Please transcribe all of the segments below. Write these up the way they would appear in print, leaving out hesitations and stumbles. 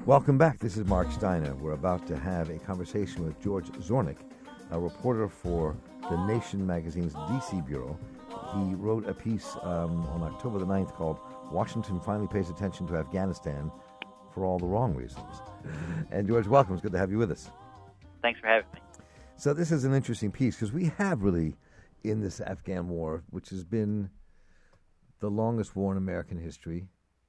Welcome back. This is Mark Steiner. We're about to have a conversation with George Zornick, a reporter for The Nation magazine's D.C. bureau. He wrote a piece on October the 9th called Washington Finally Pays Attention to Afghanistan for All the Wrong Reasons. And George, welcome. It's good to have you with us. Thanks for having me. So this is an interesting piece because we have really, in this Afghan war, which has been the longest war in American history,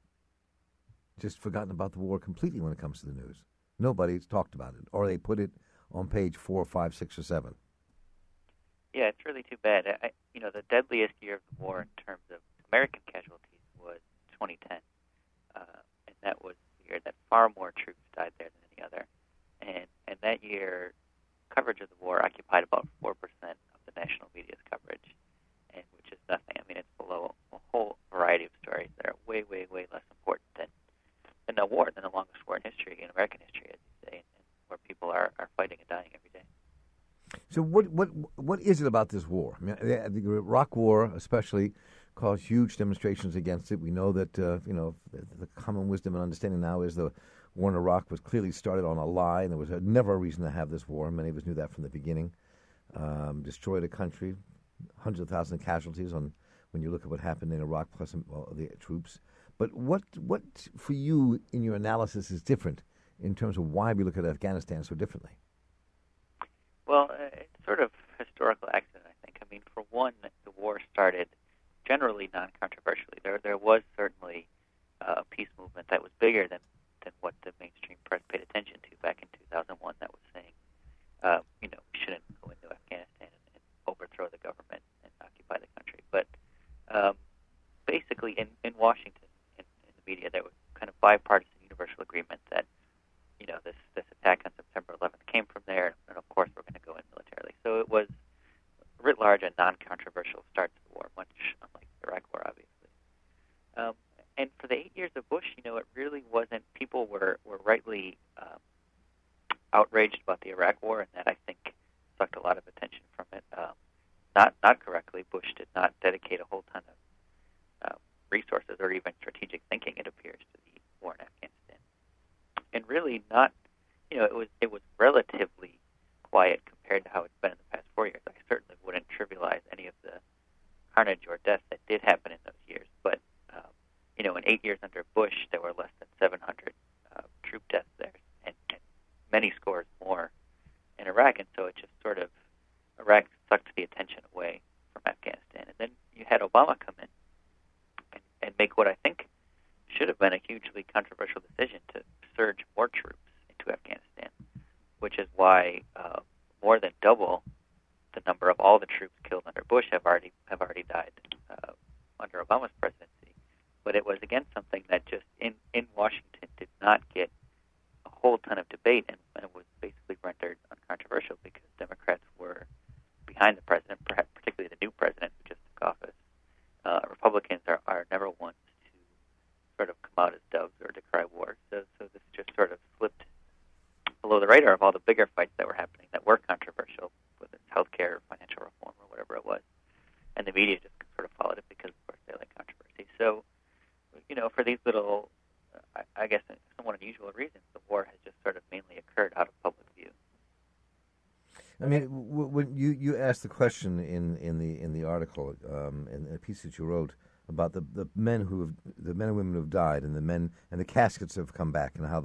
just forgotten about the war completely when it comes to the news. Nobody's talked about it, or they put it on page 4, 5, 6, or 7. Yeah, it's really too bad. The deadliest year of the war in terms of American casualties was 2010, and that was the year that far more troops died there than any other. And that year, coverage of the war occupied about 4% of the national media's coverage, and which is nothing. I mean, it's below a whole variety of stories that are way, way, way less important than the war, than the longest war in history, in American history, as you say, and where people are fighting and dying every day. So what is it about this war? I mean, the Iraq War, especially, caused huge demonstrations against it. We know that the common wisdom and understanding now is the war in Iraq was clearly started on a lie, and there was never a reason to have this war. Many of us knew that from the beginning. Destroyed a country, hundreds of thousands of casualties when you look at what happened in Iraq, plus the troops. But what for you in your analysis is different in terms of why we look at Afghanistan so differently? Well, it's sort of historical accident, I think. I mean, for one, the war started generally non-controversially. There was certainly a peace movement that was bigger than what the mainstream press paid attention to back in 2001 that was saying, we shouldn't go into Afghanistan and overthrow the government and occupy the country. But basically in Washington, in the media, there was kind of bipartisan universal agreement that this attack on September 11th came from there, and of course we're going to go in militarily. So it was writ large a non-controversial start to the war, much unlike the Iraq War, obviously. And for the 8 years of Bush, it really wasn't. People were rightly outraged about the Iraq War, and that I think sucked a lot of attention from it. Not correctly. Bush did not dedicate a whole ton of resources or even strategic thinking, it appears, to the war in Afghanistan. And really not, it was relatively quiet compared to how it's been in the past 4 years. I certainly wouldn't trivialize any of the carnage or death that did happen in those years. But, in 8 years under Bush, there were less than 700 troop deaths there, and many scores more in Iraq. And so it just sort of, Iraq sucked the attention away from Afghanistan. And then you had Obama come in and make what I think should have been a hugely controversial decision to surge more troops into Afghanistan, which is why more than double the number of all the troops killed under Bush have already died under Obama's presidency. But it was, again, something that just in Washington did not get a whole ton of debate, and it was basically rendered uncontroversial because Democrats were behind the president, perhaps particularly the new president who just took office. Republicans are never ones to sort of come out as doves or decry war. So this just sort of slipped below the radar of all the bigger fights that were happening that were controversial, whether it's healthcare, financial reform, or whatever it was. And the media just sort of followed it because, of course, they like controversy. So, for these little, I guess, somewhat unusual reasons, the war has just sort of mainly occurred out of public view. I mean, when you asked the question in the article, in a piece that you wrote about the men and women who have died, and the men and the caskets have come back, and how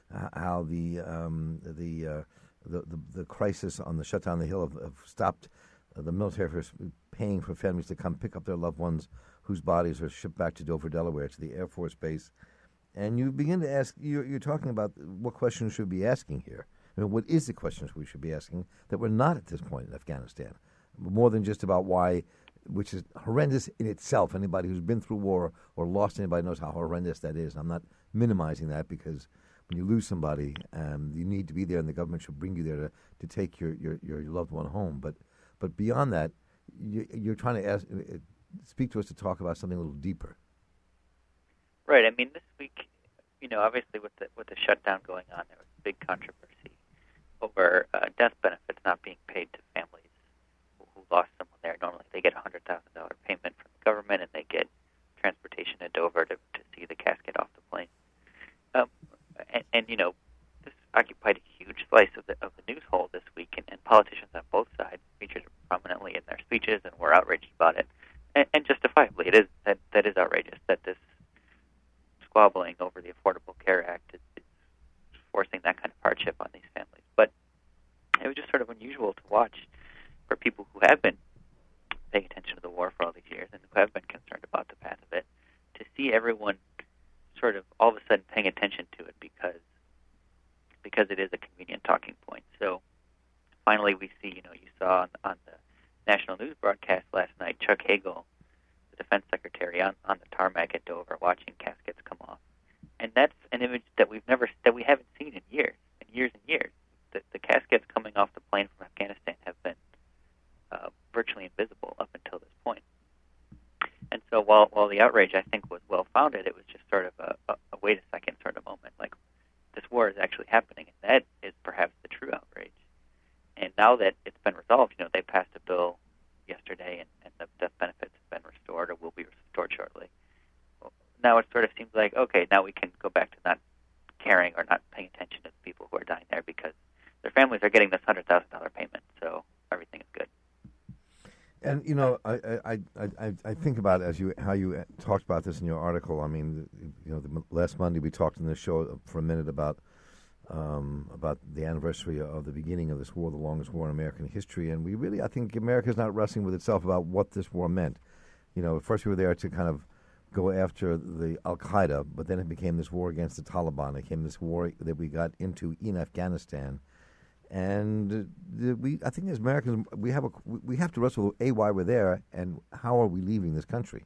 the crisis on the shutdown of the Hill have stopped the military from paying for families to come pick up their loved ones whose bodies are shipped back to Dover, Delaware, to the Air Force Base, and you begin to ask. You're talking about what questions should we be asking here. I mean, what is the questions we should be asking that we're not at this point in Afghanistan? More than just about why, which is horrendous in itself. Anybody who's been through war or lost anybody knows how horrendous that is. And I'm not minimizing that, because when you lose somebody, you need to be there, and the government should bring you there to take your loved one home. But beyond that, you're trying to speak to us to talk about something a little deeper. Right. I mean, this week, obviously with the shutdown going on, there was a big controversy over death benefits not being paid to families who lost someone there. Normally they get a $100,000 payment from the government, and they get transportation to Dover to see the casket off the plane. and this occupied a huge slice of the news hole this week, and politicians on both sides featured prominently in their speeches and were outraged about it, and justifiably. It is that is outrageous that this squabbling over the Affordable Care Act is forcing that kind of hardship on these families. But it was just sort of unusual to watch for people who have been paying attention to the war for all these years and who have been concerned about the path of it, to see everyone sort of all of a sudden paying attention to it because it is a convenient talking point. So finally we see, you saw on the national news broadcast last night, Chuck Hagel, the defense secretary, on the tarmac at Dover watching caskets come off. And that's an image that we haven't seen in years. The caskets coming off the plane from Afghanistan have been virtually invisible up until this point. And so while the outrage, I think, was well-founded, it was just sort of a wait a second sort of moment. Like, this war is actually happening, and that is perhaps the true outrage. And now that it's been resolved, they passed a bill yesterday, and the death benefits have been restored or will be restored shortly. Now it sort of seems like, okay, now we can go back to not caring or not paying attention to the people who are dying there because their families are getting this $100,000 payment, so everything is good. And I think about how you talked about this in your article. I mean, last Monday we talked in this show for a minute about the anniversary of the beginning of this war, the longest war in American history, and I think America's not wrestling with itself about what this war meant. First we were there to kind of go after the Al-Qaeda, but then it became this war against the Taliban. It became this war that we got into in Afghanistan. And I think as Americans, we have to wrestle with why we're there and how are we leaving this country.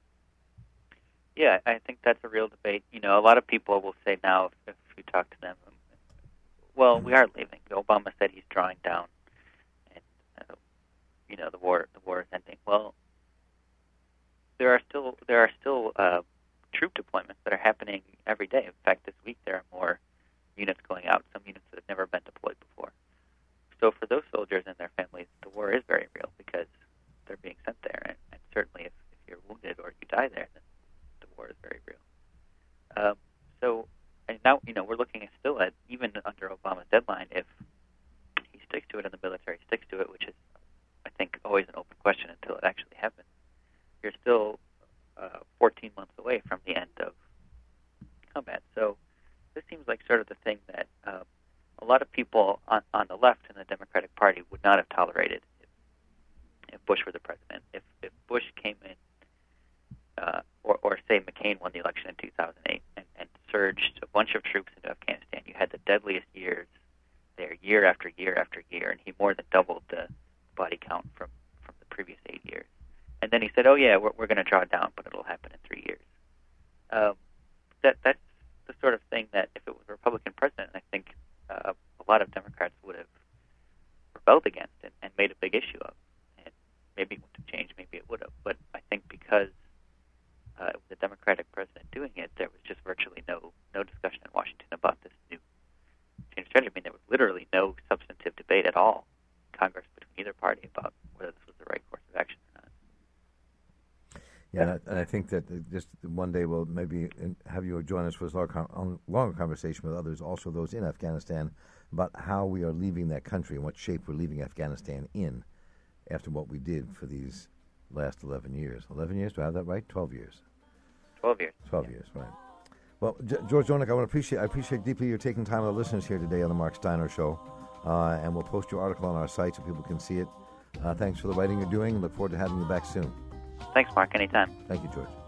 Yeah, I think that's a real debate. A lot of people will say now, if you talk to them, well, we are leaving. Obama said he's drawing down, and the war is ending. Well, there are still troop deployments that are happening every day. In fact, this week there are more units going out, some units that have never been deployed before. So for those soldiers and their families, the war is very real because they're being sent there. And certainly if you're wounded or you die there, then the war is very real. And now, we're looking still at, even under Obama's deadline, if he sticks to it and the military sticks to it, which is, I think, always an open question until it actually happens, you're still 14 months away from the end of combat. So this seems like sort of the thing that a lot of people on the left in the Democratic Party would not have tolerated if Bush were the president. If Bush came in, or say McCain won the election in 2008 and surged a bunch of troops into Afghanistan, you had the deadliest years there, year after year after year, and he more than doubled the body count from the previous 8 years. And then he said, "Oh yeah, we're going to draw down, but it'll happen in 3 years." That's the sort of thing that if it was a Republican president, I think a lot of Democrats would have rebelled against and made a big issue of. And maybe it wouldn't have changed, maybe it would have. But I think because it was a Democratic president doing it, there was just virtually no discussion in Washington about this new change of strategy. I mean, there was literally no substantive debate at all in Congress between either party about whether this was the right course of action or not. Yeah, and I think that just one day we'll maybe have you join us for a longer conversation with others, also those in Afghanistan, about how we are leaving that country and what shape we're leaving Afghanistan in after what we did for these last 11 years. 11 years? Do I have that right? 12 years. 12 years. 12 years, right. Well, George Zornick, I appreciate deeply your taking time with our listeners here today on the Mark Steiner Show, and we'll post your article on our site so people can see it. Thanks for the writing you're doing. Look forward to having you back soon. Thanks, Mark. Anytime. Thank you, George.